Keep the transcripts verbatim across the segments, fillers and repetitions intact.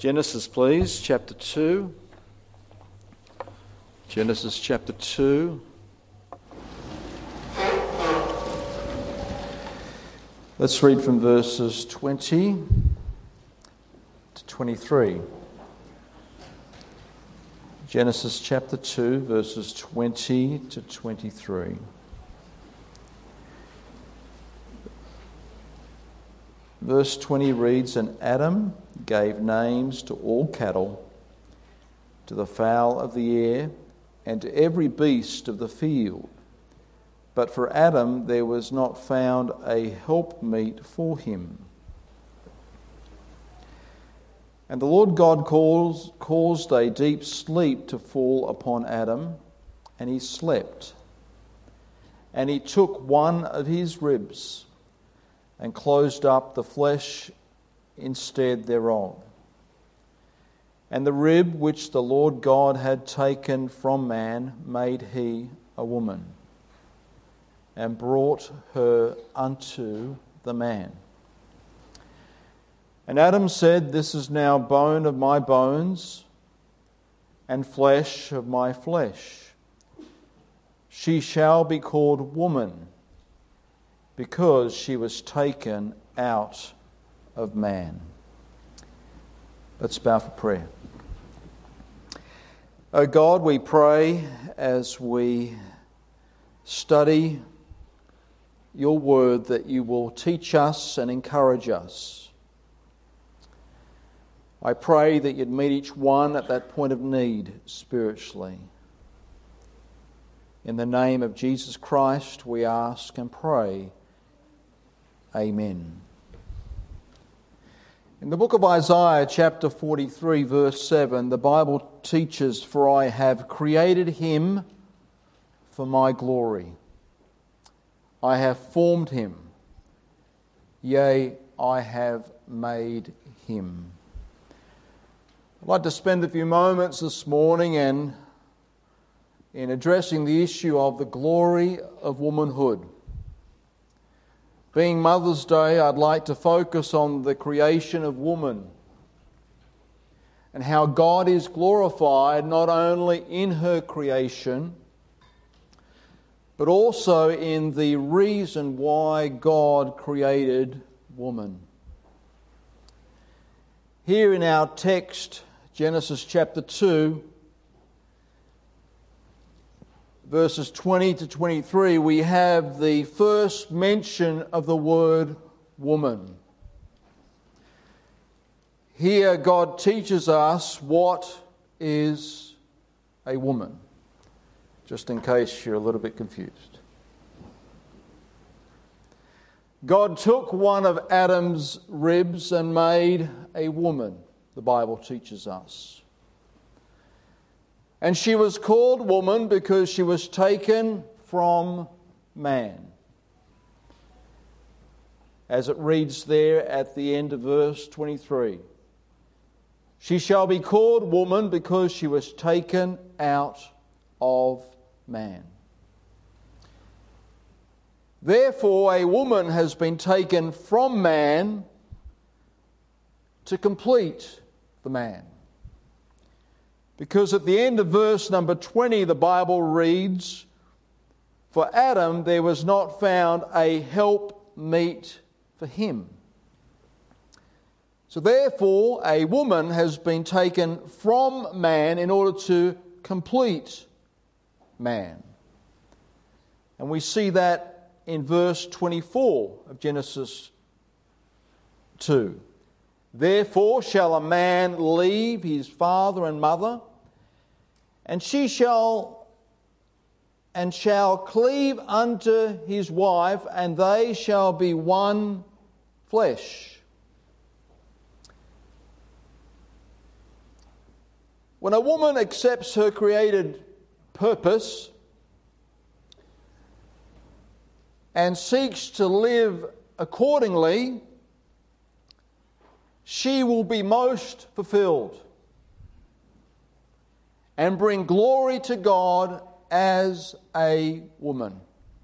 Genesis, please, chapter two. Genesis chapter two. Let's read from verses twenty to twenty-three. Genesis chapter two, verses twenty to twenty-three. Verse twenty reads, "And Adam gave names to all cattle, to the fowl of the air, and to every beast of the field. But for Adam there was not found a helpmeet for him. And the Lord God caused, caused a deep sleep to fall upon Adam, and he slept. And he took one of his ribs and closed up the flesh instead thereof. And the rib which the Lord God had taken from man made he a woman, and brought her unto the man. And Adam said, This is now bone of my bones, and flesh of my flesh. She shall be called woman, because she was taken out of man." Let's bow for prayer. O God, we pray as we study your word that you will teach us and encourage us. I pray that you'd meet each one at that point of need spiritually. In the name of Jesus Christ, we ask and pray. Amen. In the book of Isaiah, chapter forty-three, verse seven, the Bible teaches, "For I have created him for my glory. I have formed him. Yea, I have made him." I'd like to spend a few moments this morning and in addressing the issue of the glory of womanhood. Being Mother's Day, I'd like to focus on the creation of woman and how God is glorified not only in her creation, but also in the reason why God created woman. Here in our text, Genesis chapter two, verses twenty to twenty-three, we have the first mention of the word woman. Here God teaches us what is a woman, just in case you're a little bit confused. God took one of Adam's ribs and made a woman, the Bible teaches us. And she was called woman because she was taken from man. As it reads there at the end of verse twenty-three. She shall be called woman because she was taken out of man. Therefore, a woman has been taken from man to complete the man. Because at the end of verse number twenty, the Bible reads, "For Adam there was not found a helpmeet for him." So therefore, a woman has been taken from man in order to complete man. And we see that in verse twenty-four of Genesis two. "Therefore shall a man leave his father and mother, and she shall and shall cleave unto his wife, and they shall be one flesh." When a woman accepts her created purpose and seeks to live accordingly, she will be most fulfilled and bring glory to God as a woman.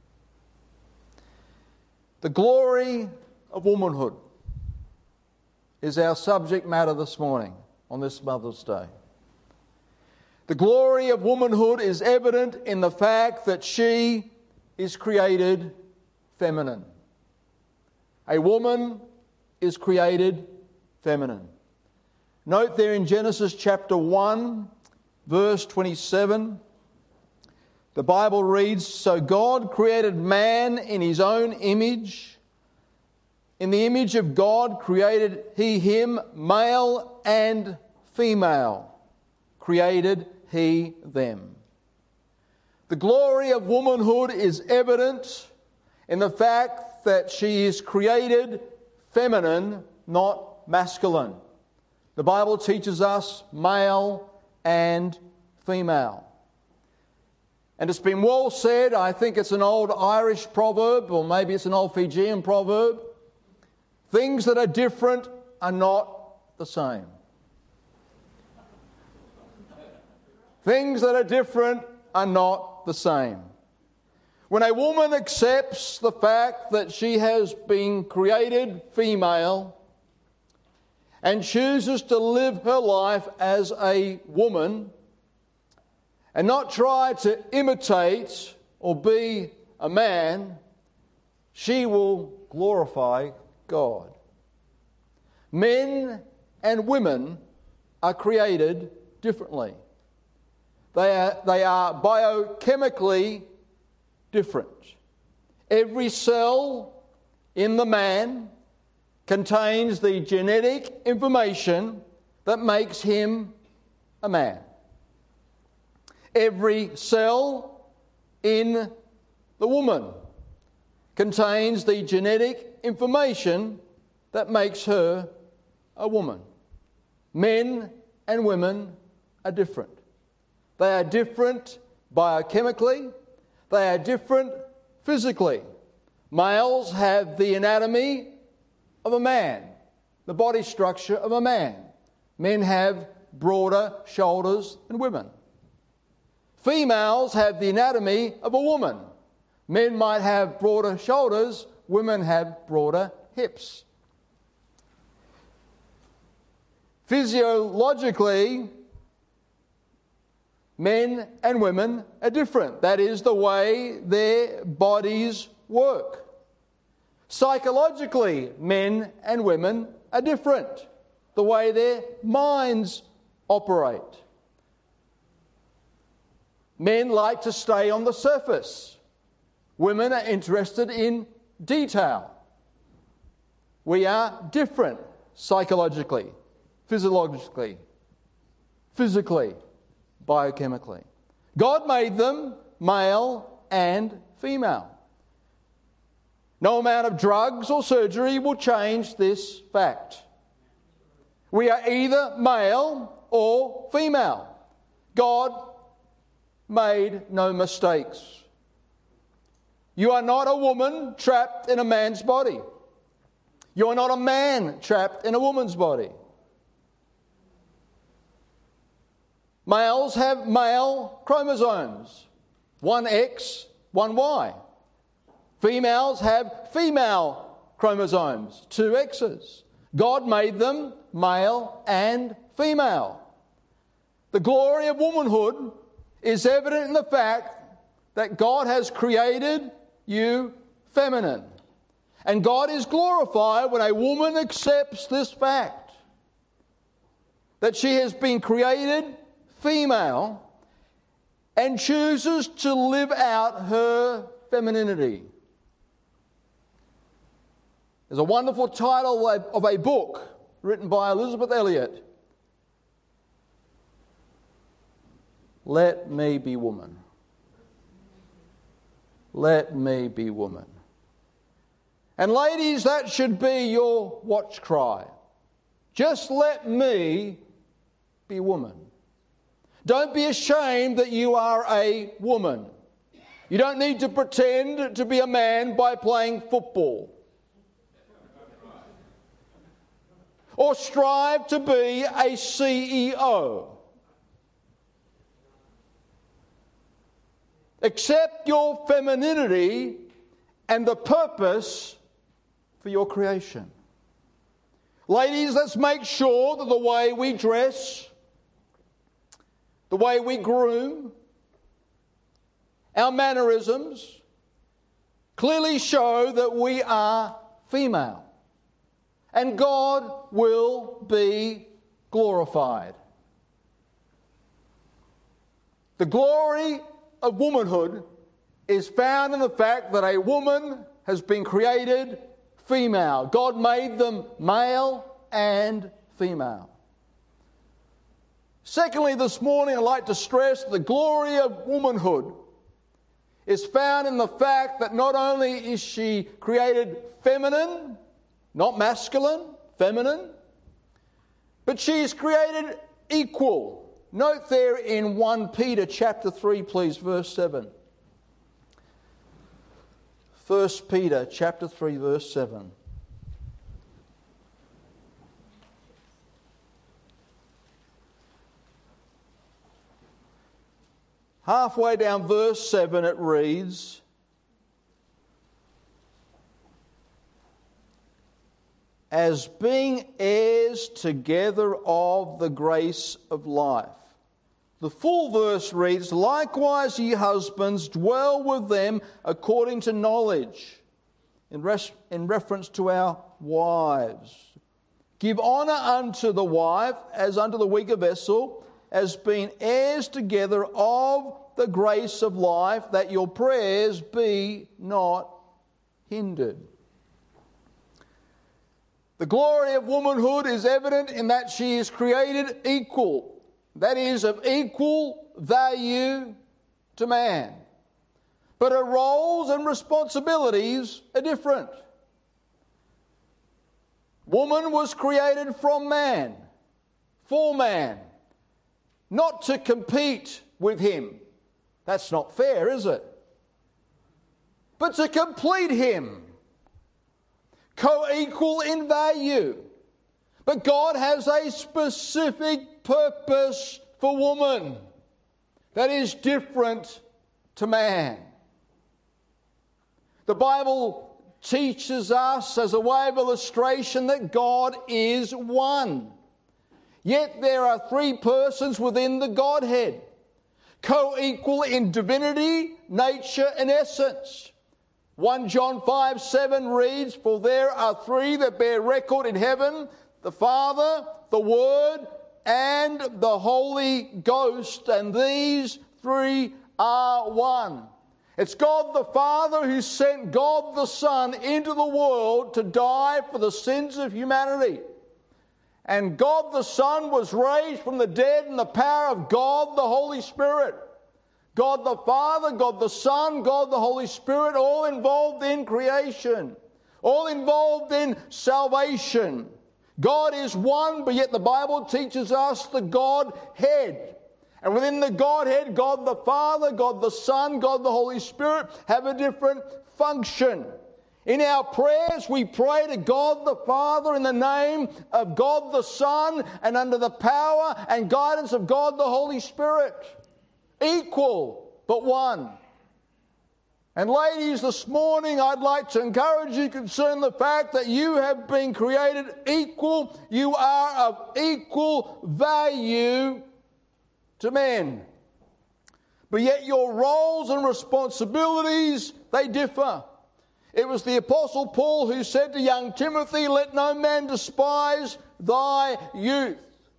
The glory of womanhood is our subject matter this morning. on this Mother's Day. The glory of womanhood is evident in the fact that she is created feminine. A woman is created feminine. Note there in Genesis chapter one, verse twenty-seven, the Bible reads, "So God created man in his own image. In the image of God created he him, male and female created he them." The glory of womanhood is evident in the fact that she is created feminine, not masculine. The Bible teaches us male and female. And it's been well said, I think it's an old Irish proverb, or maybe it's an old Fijian proverb, things that are different are not the same. Things that are different are not the same. When a woman accepts the fact that she has been created female and chooses to live her life as a woman and not try to imitate or be a man, she will glorify God. Men and women are created differently. They are, they are biochemically different. Every cell in the man contains the genetic information that makes him a man. Every cell in the woman contains the genetic information that makes her a woman. Men and women are different. They are different biochemically. They are different physically. Males have the anatomy of a man, the body structure of a man. Men have broader shoulders than women. Females have the anatomy of a woman. Men might have broader shoulders, women have broader hips. Physiologically, men and women are different. That is the way their bodies work. Psychologically, men and women are different. The way their minds operate. Men like to stay on the surface. Women are interested in detail. We are different psychologically, physiologically, physically, biochemically. God made them male and female. No amount of drugs or surgery will change this fact. We are either male or female. God made no mistakes. You are not a woman trapped in a man's body. You are not a man trapped in a woman's body. Males have male chromosomes, one X, one Y. Females have female chromosomes, two X's. God made them male and female. The glory of womanhood is evident in the fact that God has created you feminine. And God is glorified when a woman accepts this fact, that she has been created female and chooses to live out her femininity. There's a wonderful title of a book written by Elizabeth Elliot. Let Me Be Woman. Let me be woman. And ladies, that should be your watch cry. Just let me be woman. Don't be ashamed that you are a woman. You don't need to pretend to be a man by playing football. Or strive to be a C E O. Accept your femininity and the purpose for your creation. Ladies, let's make sure that the way we dress, the way we groom, our mannerisms clearly show that we are female. And God will be glorified. The glory of womanhood is found in the fact that a woman has been created female. God made them male and female. Secondly, this morning I'd like to stress the glory of womanhood is found in the fact that not only is she created feminine, not masculine, feminine, but she is created equal. Note there in First Peter chapter three, please, verse seven. First Peter chapter three, verse seven. Halfway down verse seven it reads, as being heirs together of the grace of life. The full verse reads, likewise ye husbands dwell with them according to knowledge, in, res- in reference to our wives. Give honour unto the wife as unto the weaker vessel, as being heirs together of the grace of life, that your prayers be not hindered. The glory of womanhood is evident in that she is created equal, that is, of equal value to man. But her roles and responsibilities are different. Woman was created from man, for man, not to compete with him. That's not fair, is it? But to complete him. Co-equal in value. But God has a specific purpose for woman that is different to man. The Bible teaches us as a way of illustration that God is one. Yet there are three persons within the Godhead, co-equal in divinity, nature, and essence. First John five seven reads, for there are three that bear record in heaven, the Father, the Word, and the Holy Ghost, and these three are one. It's God the Father who sent God the Son into the world to die for the sins of humanity. And God the Son was raised from the dead in the power of God the Holy Spirit. God the Father, God the Son, God the Holy Spirit, all involved in creation, all involved in salvation. God is one, but yet the Bible teaches us the Godhead. And within the Godhead, God the Father, God the Son, God the Holy Spirit have a different function. In our prayers, we pray to God the Father in the name of God the Son and under the power and guidance of God the Holy Spirit. Equal, but one. And ladies, this morning I'd like to encourage you concerning the fact that you have been created equal. You are of equal value to men. But yet your roles and responsibilities, they differ. It was the Apostle Paul who said to young Timothy, let no man despise thy youth.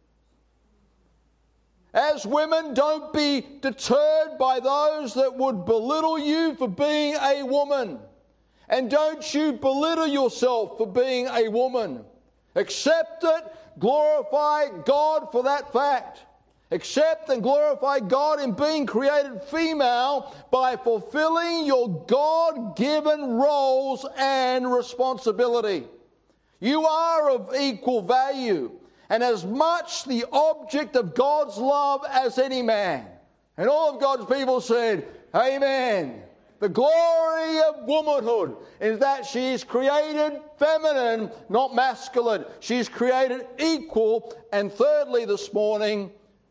As women, don't be deterred by those that would belittle you for being a woman. And don't you belittle yourself for being a woman. Accept it, glorify God for that fact. Accept and glorify God in being created female by fulfilling your God-given roles and responsibility. You are of equal value and as much the object of God's love as any man. And all of God's people said, amen. The glory of womanhood is that she is created feminine, not masculine. She is created equal. And thirdly, this morning,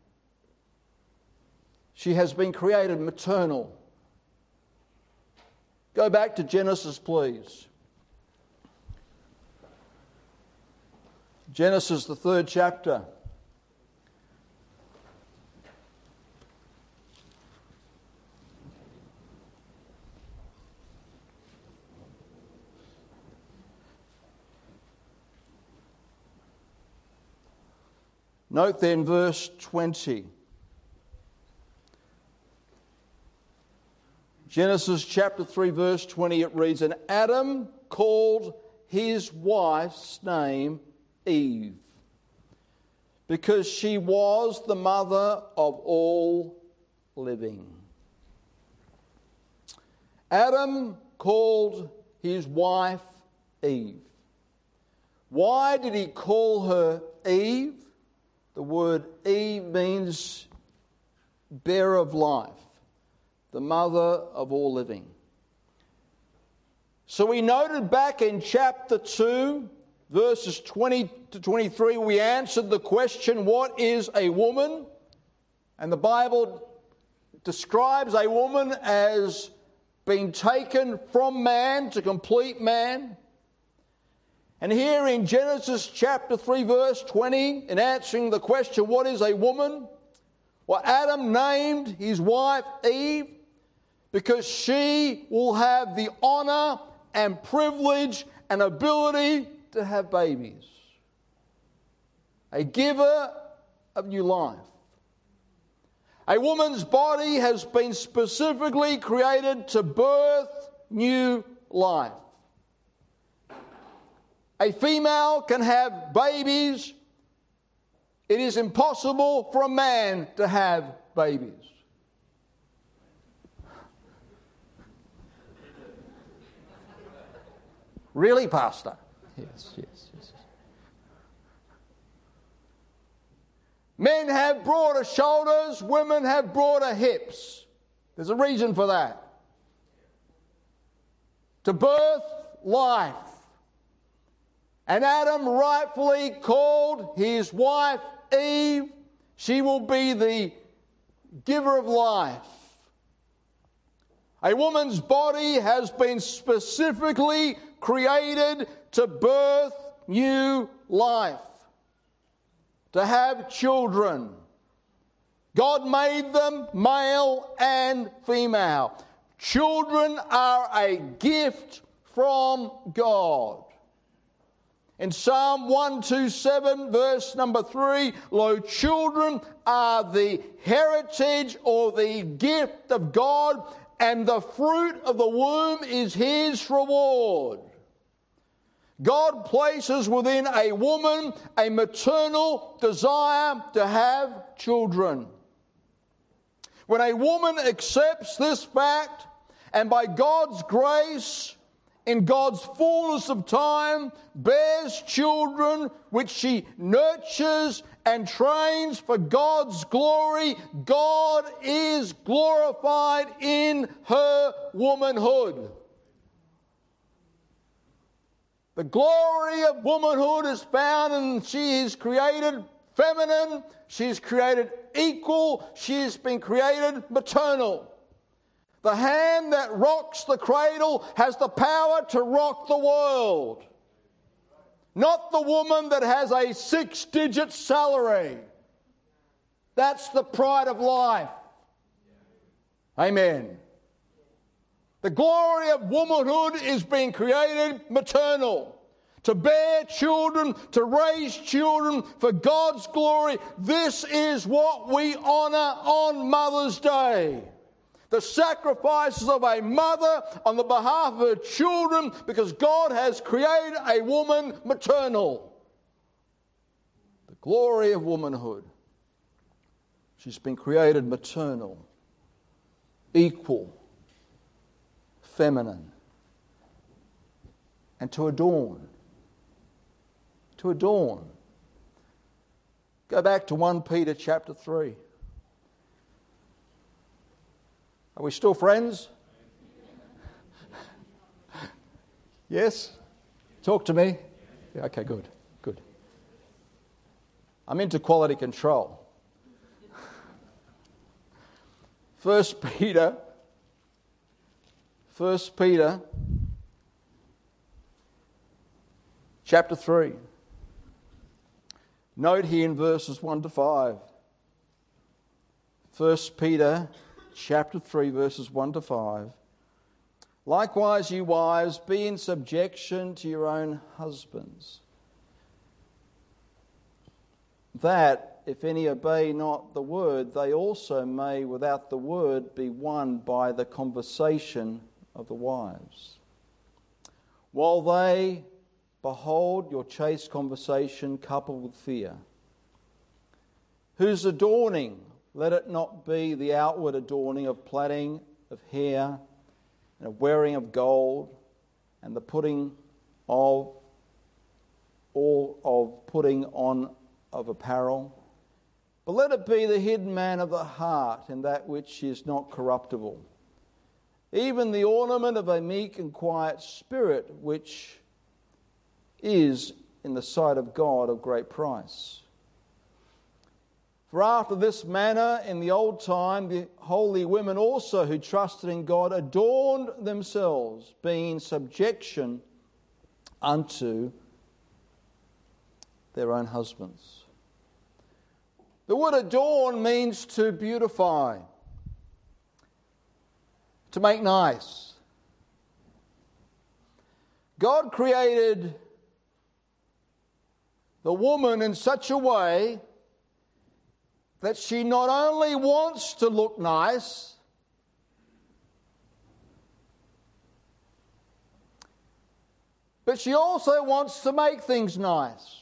she has been created maternal. Go back to Genesis, please. Genesis, the third chapter. Note then verse twenty. Genesis chapter three, verse twenty, it reads, "And Adam called his wife's name Eve, because she was the mother of all living." Adam called his wife Eve. Why did he call her Eve? The word Eve means bearer of life, the mother of all living. So we noted back in chapter two, verses twenty to twenty-three, we answered the question, what is a woman? And the Bible describes a woman as being taken from man to complete man. And here in Genesis chapter three, verse twenty, in answering the question, what is a woman? Well, Adam named his wife Eve because she will have the honor and privilege and ability to have babies. A giver of new life. A woman's body has been specifically created to birth new life. A female can have babies. It is impossible for a man to have babies. Really, Pastor? Yes, yes, yes. Men have broader shoulders, women have broader hips. There's a reason for that. To birth life. And Adam rightfully called his wife Eve. She will be the giver of life. A woman's body has been specifically created to birth new life, to have children. God made them male and female. Children are a gift from God. In Psalm one twenty-seven, verse number three, lo, children are the heritage or the gift of God, and the fruit of the womb is his reward. God places within a woman a maternal desire to have children. When a woman accepts this fact, and by God's grace, in God's fullness of time, bears children which she nurtures and trains for God's glory, God is glorified in her womanhood. The glory of womanhood is found in she is created feminine, she is created equal, she has been created maternal. The hand that rocks the cradle has the power to rock the world. Not the woman that has a six-digit salary. That's the pride of life. Amen. The glory of womanhood is being created maternal. To bear children, to raise children for God's glory. This is what we honor on Mother's Day. The sacrifices of a mother on the behalf of her children, because God has created a woman maternal. The glory of womanhood. She's been created maternal, equal, feminine, and to adorn. To adorn. Go back to First Peter chapter three. Are we still friends? Yes? Talk to me? Yeah, okay, good, good. I'm into quality control. First Peter, First Peter, chapter three. Note here in verses one to five. First Peter chapter three, verses one to five. Likewise, you wives, be in subjection to your own husbands, that, if any obey not the word, they also may, without the word, be won by the conversation of the wives. While they behold your chaste conversation coupled with fear, whose adorning, let it not be the outward adorning of plaiting of hair, and of wearing of gold, and the putting of all of putting on of apparel, but let it be the hidden man of the heart, in that which is not corruptible, even the ornament of a meek and quiet spirit, which is in the sight of God of great price. For after this manner in the old time the holy women also who trusted in God adorned themselves, being in subjection unto their own husbands. The word adorn means to beautify, to make nice. God created the woman in such a way that she not only wants to look nice, but she also wants to make things nice.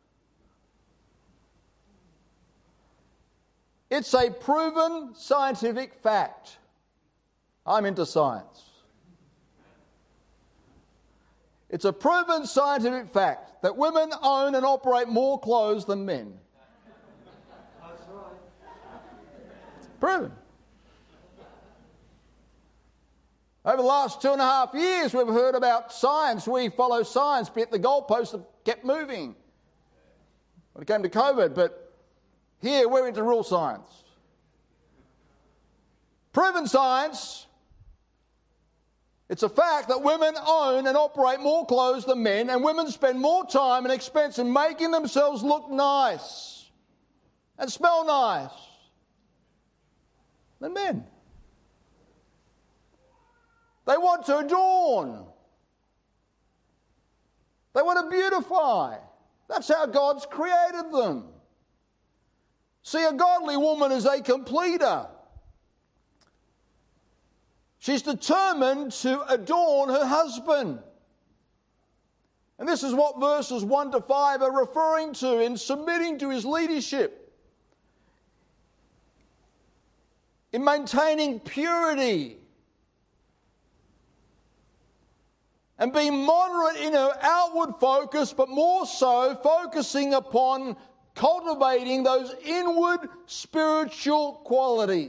It's a proven scientific fact. I'm into science. It's a proven scientific fact that women own and operate more clothes than men. That's right. Proven. Over the last two and a half years, we've heard about science. We follow science, but the goalposts have kept moving when it came to COVID. But here, we're into real science. Proven science. It's a fact that women own and operate more clothes than men, and women spend more time and expense in making themselves look nice and smell nice than men. They want to adorn. They want to beautify. That's how God's created them. See, a godly woman is a completer. She's determined to adorn her husband. And this is what verses one to five are referring to in submitting to his leadership, in maintaining purity, and being moderate in her outward focus, but more so focusing upon cultivating those inward spiritual qualities.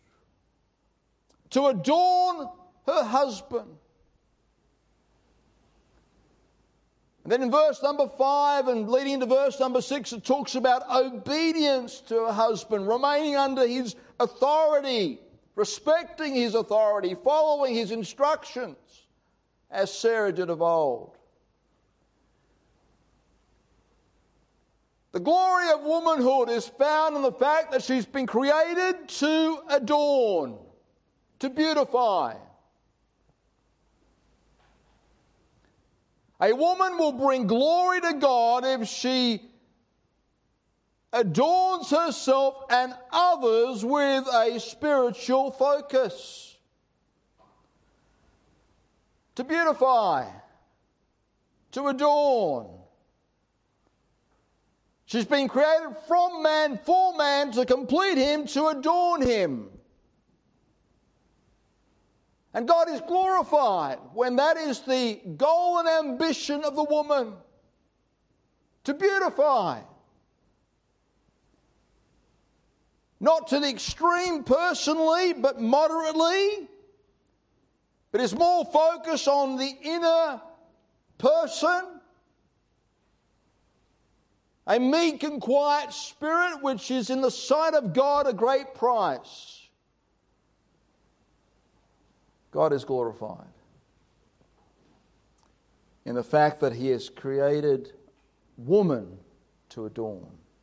To adorn her husband. And then in verse number five and leading into verse number six, it talks about obedience to her husband, remaining under his authority, respecting his authority, following his instructions, as Sarah did of old. The glory of womanhood is found in the fact that she's been created to adorn, to beautify. A woman will bring glory to God if she adorns herself and others with a spiritual focus. To beautify, to adorn. She's been created from man, for man, to complete him, to adorn him. And God is glorified when that is the goal and ambition of the woman. To beautify. Not to the extreme personally, but moderately. But is more focused on the inner person. A meek and quiet spirit which is in the sight of God a great price. God is glorified in the fact that he has created woman to adorn.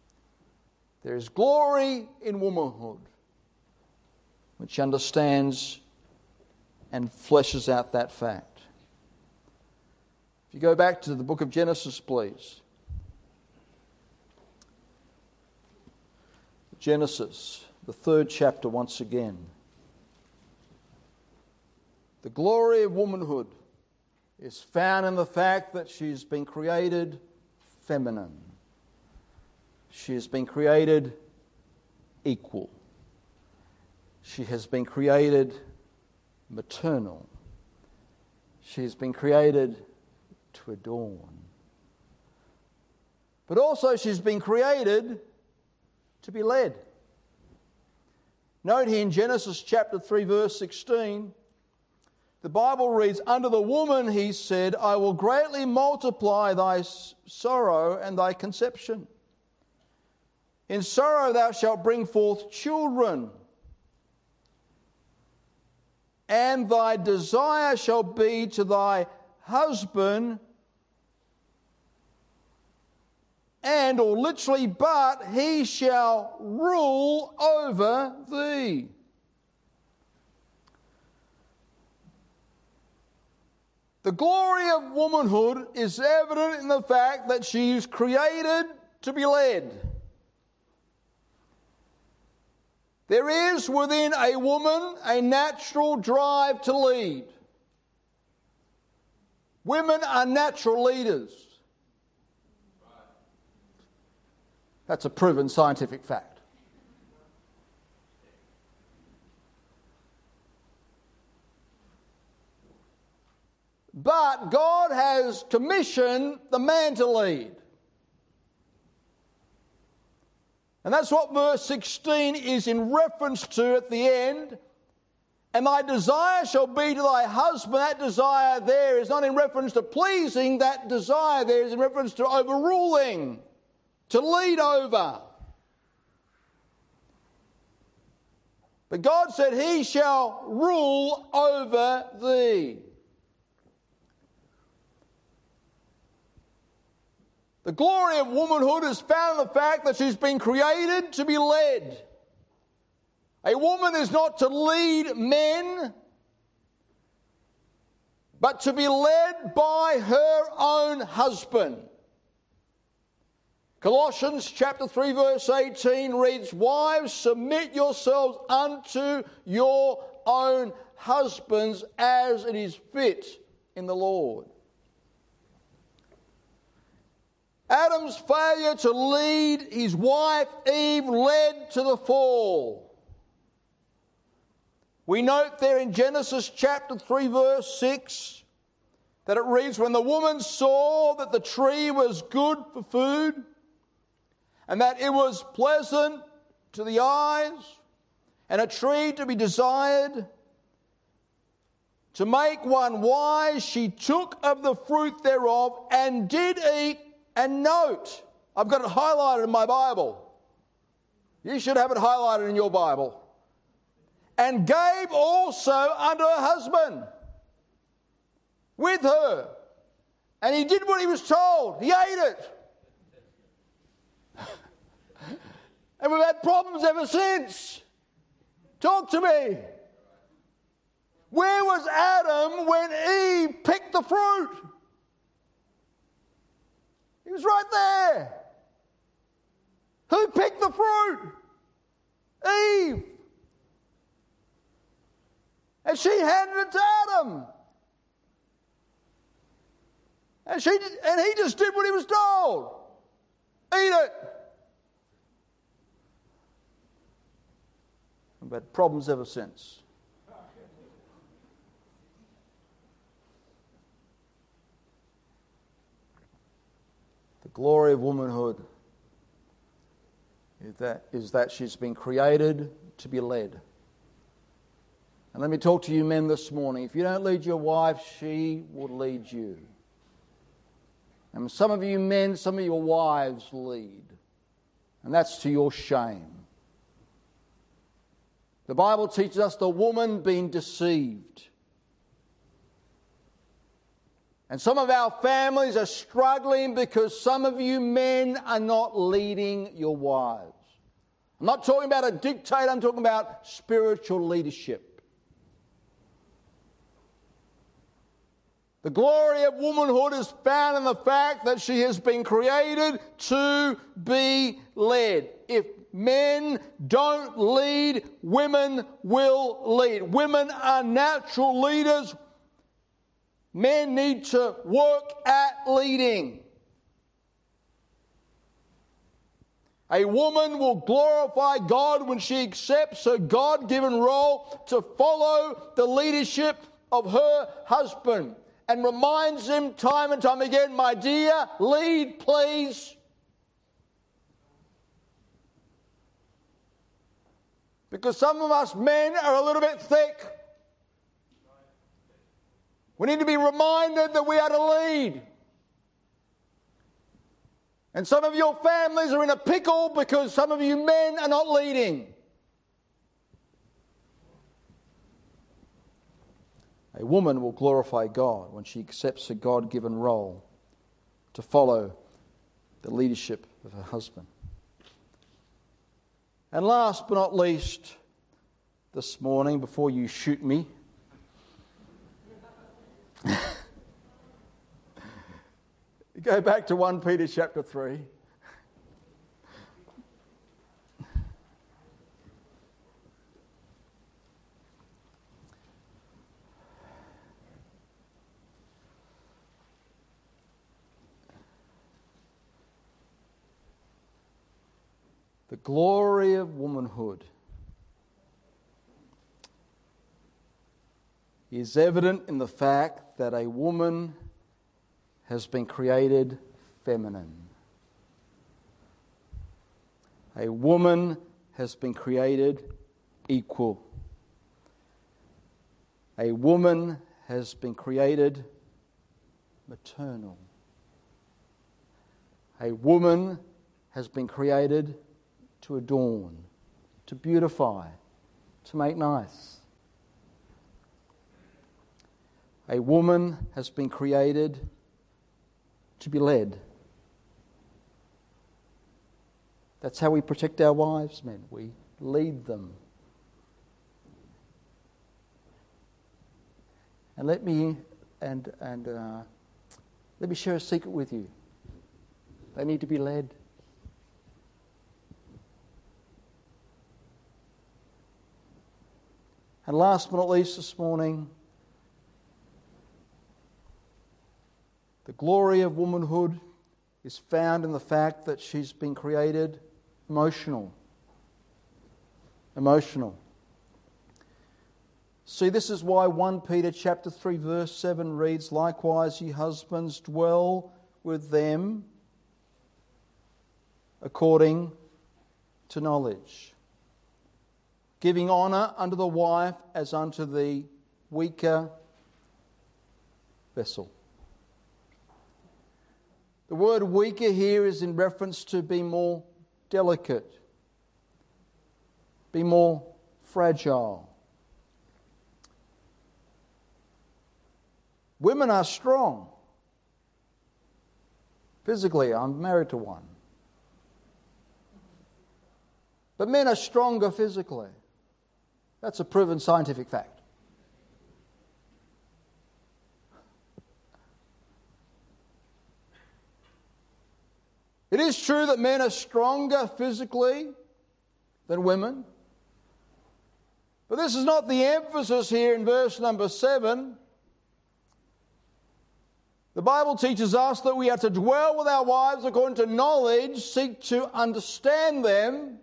There is glory in womanhood, which understands and fleshes out that fact. If you go back to the book of Genesis, please. Genesis, the third chapter once again. The glory of womanhood is found in the fact that she's been created feminine. She has been created equal. She has been created maternal. She has been created to adorn. But also she's been created to be led. Note here in Genesis chapter three verse sixteen, the Bible reads, "Unto the woman he said, I will greatly multiply thy sorrow and thy conception. In sorrow thou shalt bring forth children, and thy desire shall be to thy husband, and, or literally, but he shall rule over thee." The glory of womanhood is evident in the fact that she is created to be led. There is within a woman a natural drive to lead. Women are natural leaders. That's a proven scientific fact. But God has commissioned the man to lead. And that's what verse sixteen is in reference to at the end. "And thy desire shall be to thy husband." That desire there is not in reference to pleasing. That desire there is in reference to overruling, to lead over. But God said, "He shall rule over thee." The glory of womanhood is found in the fact that she's been created to be led. A woman is not to lead men, but to be led by her own husband. Colossians chapter three verse eighteen reads, "Wives, submit yourselves unto your own husbands as it is fit in the Lord." Adam's failure to lead his wife Eve led to the fall. We note there in Genesis chapter three verse six that it reads, "When the woman saw that the tree was good for food, and that it was pleasant to the eyes, and a tree to be desired, to make one wise, she took of the fruit thereof and did eat." And note, I've got it highlighted in my Bible. You should have it highlighted in your Bible. "And gave also unto her husband with her." And he did what he was told. He ate it. And we've had problems ever since. Talk to me. Where was Adam when Eve picked the fruit? He was right there. Who picked the fruit? Eve. And she handed it to Adam. And she did, and he just did what he was told. Eat it. We've had problems ever since. The glory of womanhood is that, is that she's been created to be led. And let me talk to you men this morning. If you don't lead your wife, she will lead you. And some of you men, some of your wives lead. And that's to your shame. The Bible teaches us the woman being deceived. And some of our families are struggling because some of you men are not leading your wives. I'm not talking about a dictator, I'm talking about spiritual leadership. The glory of womanhood is found in the fact that she has been created to be led. If men don't lead, women will lead. Women are natural leaders. Men need to work at leading. A woman will glorify God when she accepts her God-given role to follow the leadership of her husband and reminds him time and time again, my dear, lead please. Because some of us men are a little bit thick. We need to be reminded that we are to lead. And some of your families are in a pickle because some of you men are not leading. A woman will glorify God when she accepts her God-given role to follow the leadership of her husband. And last but not least, this morning, before you shoot me, go back to First Peter chapter three. The glory of womanhood is evident in the fact that a woman has been created feminine. A woman has been created equal. A woman has been created maternal. A woman has been created to adorn, to beautify, to make nice. A woman has been created to be led. That's how we protect our wives, men. We lead them. And let me and and uh, let me share a secret with you. They need to be led. And last but not least this morning, the glory of womanhood is found in the fact that she's been created emotional. Emotional. See, this is why First Peter chapter three verse seven reads, likewise ye husbands dwell with them according to knowledge, giving honour unto the wife as unto the weaker vessel. The word weaker here is in reference to be more delicate, be more fragile. Women are strong. Physically, I'm married to one. But men are stronger physically. That's a proven scientific fact. It is true that men are stronger physically than women. But this is not the emphasis here in verse number seven. The Bible teaches us that we are to dwell with our wives according to knowledge, seek to understand them.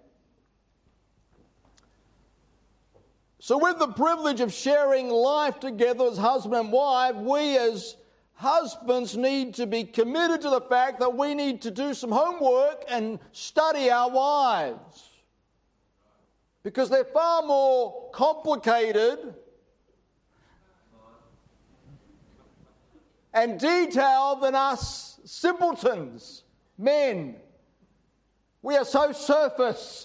So with the privilege of sharing life together as husband and wife, we as husbands need to be committed to the fact that we need to do some homework and study our wives. Because they're far more complicated and detailed than us simpletons, men. We are so surface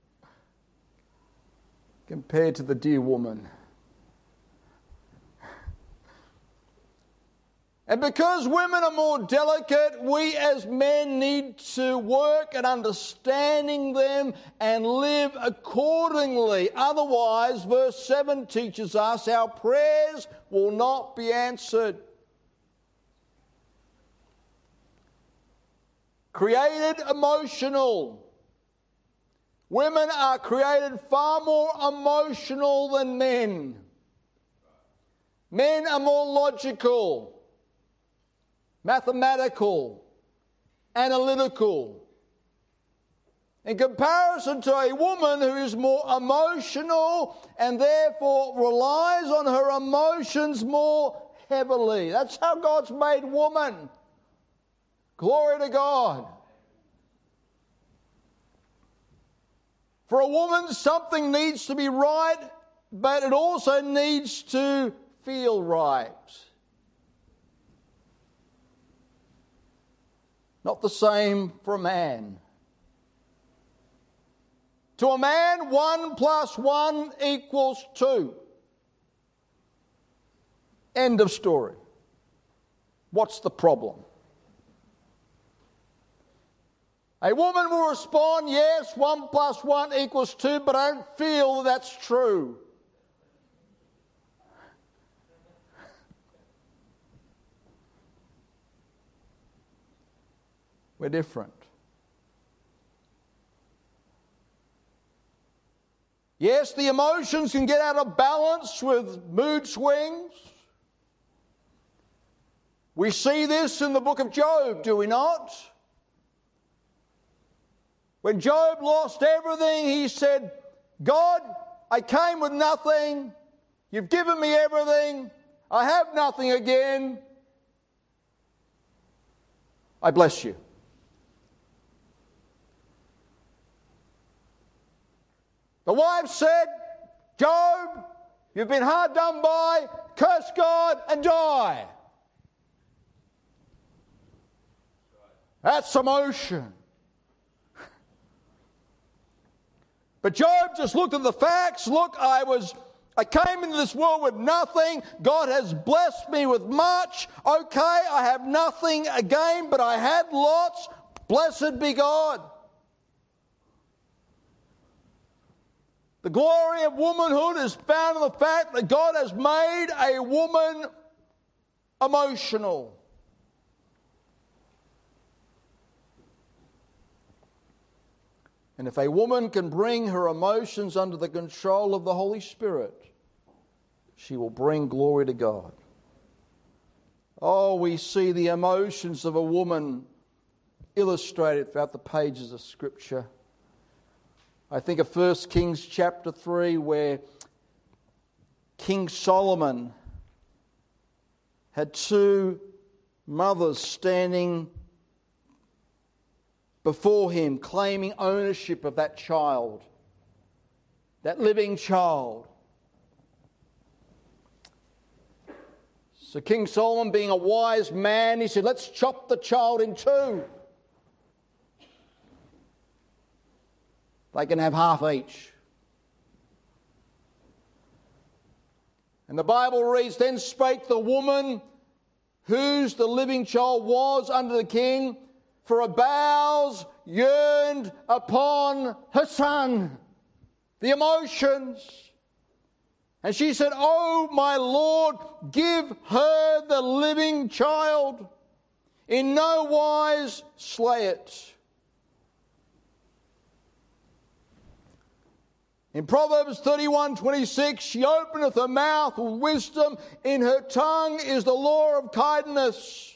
compared to the dear woman. And because women are more delicate, we as men need to work at understanding them and live accordingly. Otherwise, verse seven teaches us our prayers will not be answered. Created emotional. Women are created far more emotional than men. Men are more logical, mathematical, analytical. In comparison to a woman who is more emotional and therefore relies on her emotions more heavily. That's how God's made woman. Glory to God. For a woman, something needs to be right, but it also needs to feel right. Not the same for a man. To a man, one plus one equals two. End of story. What's the problem? A woman will respond, yes, one plus one equals two, but I don't feel that's true. We're different. Yes, the emotions can get out of balance with mood swings. We see this in the book of Job, do we not? When Job lost everything, he said, God, I came with nothing. You've given me everything. I have nothing again. I bless you. The wife said, Job, you've been hard done by. Curse God and die. That's emotion. But Job just looked at the facts. Look, I was, I came into this world with nothing. God has blessed me with much. Okay, I have nothing again, but I had lots. Blessed be God. The glory of womanhood is found in the fact that God has made a woman emotional. And if a woman can bring her emotions under the control of the Holy Spirit, she will bring glory to God. Oh, we see the emotions of a woman illustrated throughout the pages of Scripture. I think of First Kings chapter three, where King Solomon had two mothers standing before him, claiming ownership of that child, that living child. So King Solomon, being a wise man, he said, let's chop the child in two. They can have half each. And the Bible reads, then spake the woman whose the living child was unto the king, for her bowels yearned upon her son. The emotions. And she said, oh, my Lord, give her the living child. In no wise slay it. In Proverbs thirty-one twenty-six, she openeth her mouth with wisdom. In her tongue is the law of kindness.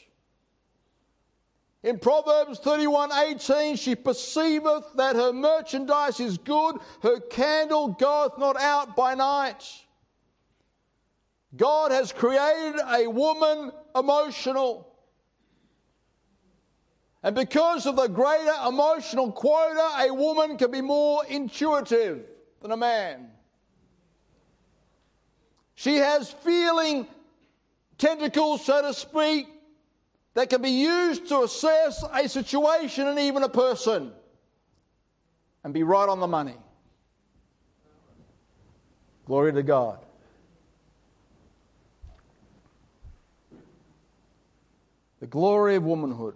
In Proverbs thirty-one eighteen, she perceiveth that her merchandise is good. Her candle goeth not out by night. God has created a woman emotional. And because of the greater emotional quota, a woman can be more intuitive than a man. She has feeling tentacles, so to speak, that can be used to assess a situation and even a person and be right on the money. Glory to God. The glory of womanhood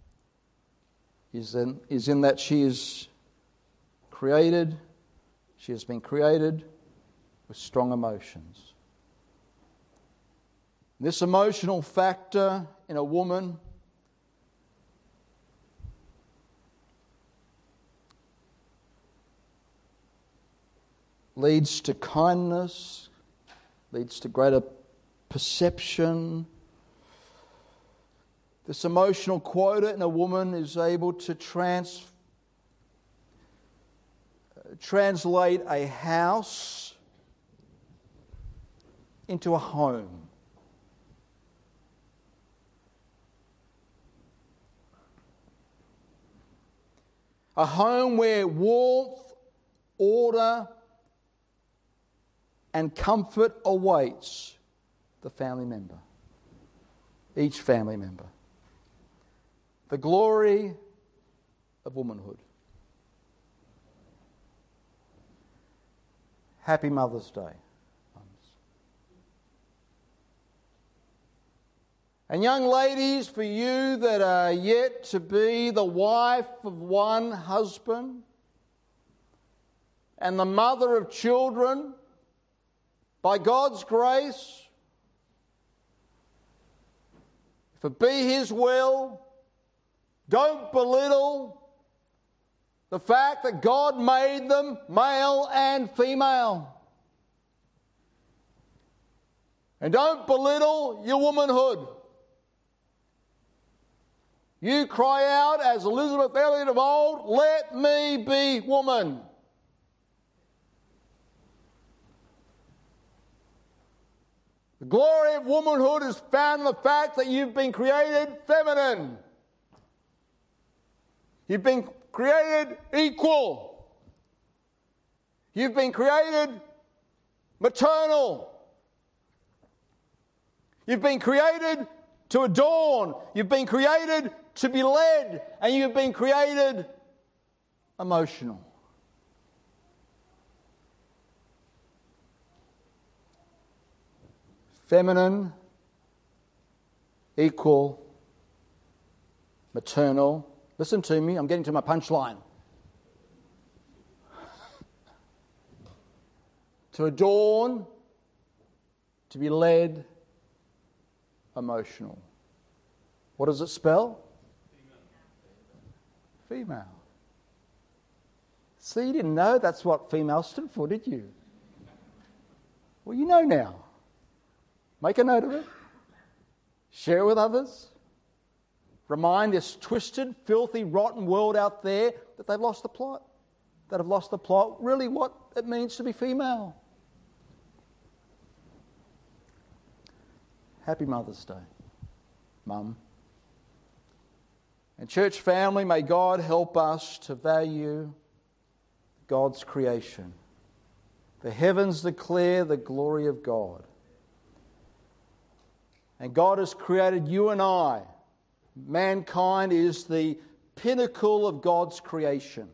is in, is in that she is created, she has been created with strong emotions. This emotional factor in a woman leads to kindness, leads to greater perception. This emotional quota in a woman is able to trans, translate a house into a home. A home where warmth, order, and comfort awaits the family member, each family member. The glory of womanhood. Happy Mother's Day, mums. And young ladies, for you that are yet to be the wife of one husband and the mother of children, by God's grace, if it be His will, don't belittle the fact that God made them male and female. And don't belittle your womanhood. You cry out as Elizabeth Elliot of old, "Let me be woman." The glory of womanhood is found in the fact that you've been created feminine. You've been created equal. You've been created maternal. You've been created to adorn. You've been created to be led. And you've been created emotional. Feminine, equal, maternal. Listen to me, I'm getting to my punchline. To adorn, to be led, emotional. What does it spell? Female. Female. See, you didn't know that's what female stood for, did you? Well, you know now. Make a note of it. Share it with others. Remind this twisted, filthy, rotten world out there that they've lost the plot. That have lost the plot, really what it means to be female. Happy Mother's Day, Mum. And church family, may God help us to value God's creation. The heavens declare the glory of God. And God has created you and I. Mankind is the pinnacle of God's creation.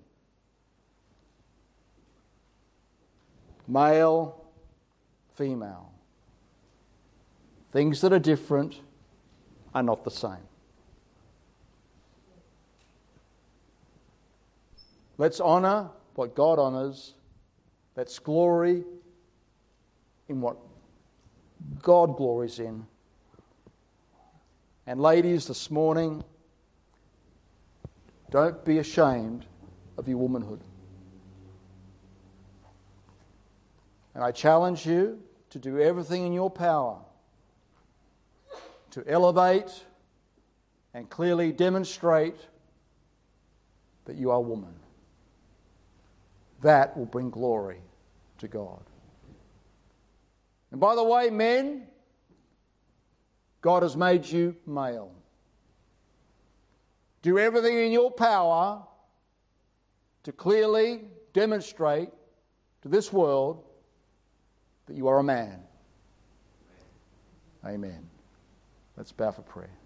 Male, female. Things that are different are not the same. Let's honour what God honours. Let's glory in what God glories in. And ladies, this morning, don't be ashamed of your womanhood. And I challenge you to do everything in your power to elevate and clearly demonstrate that you are a woman. That will bring glory to God. And by the way, men, God has made you male. Do everything in your power to clearly demonstrate to this world that you are a man. Amen. Let's bow for prayer.